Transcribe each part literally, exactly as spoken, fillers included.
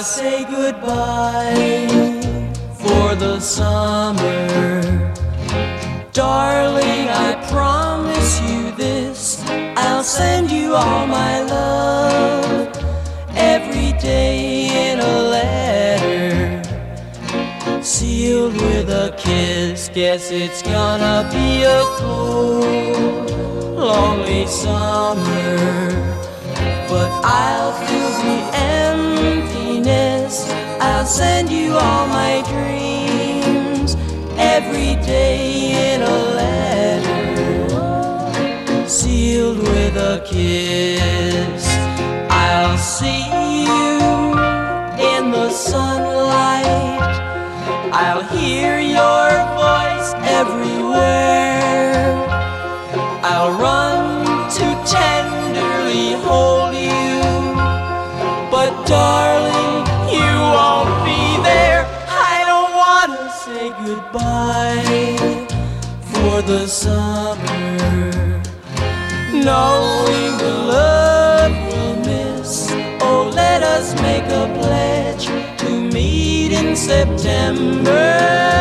gotta say goodbye for the summer. Darling, I promise you this, I'll send you all my love every day in a letter, sealed with a kiss. Guess it's gonna be a cold, lonely summer, but I'll fill the emptiness. I'll send you all my dreams every day in a letter, sealed with a kiss. I'll see you in the sunlight, I'll hear your voice everywhere, I'll run to tenderly hold you, but darling, you won't be there. I don't wanna say goodbye for the summer, knowing the love we'll miss. Oh, let us make a pledge to meet in September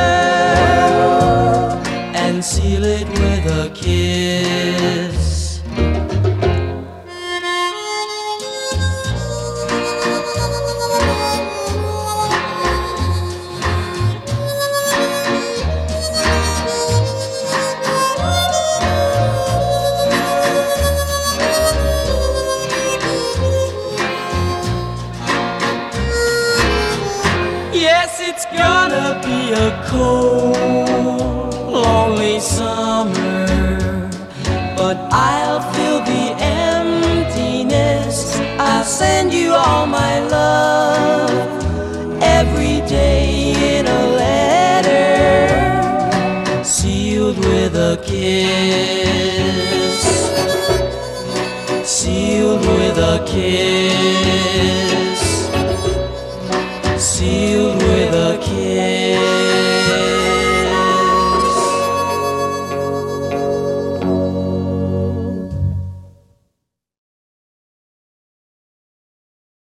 and seal it with a kiss. Yes, it's gonna be a cold, lonely summer, but I'll fill the emptiness. I'll send you all my love every day in a letter, sealed with a kiss, sealed with a kiss.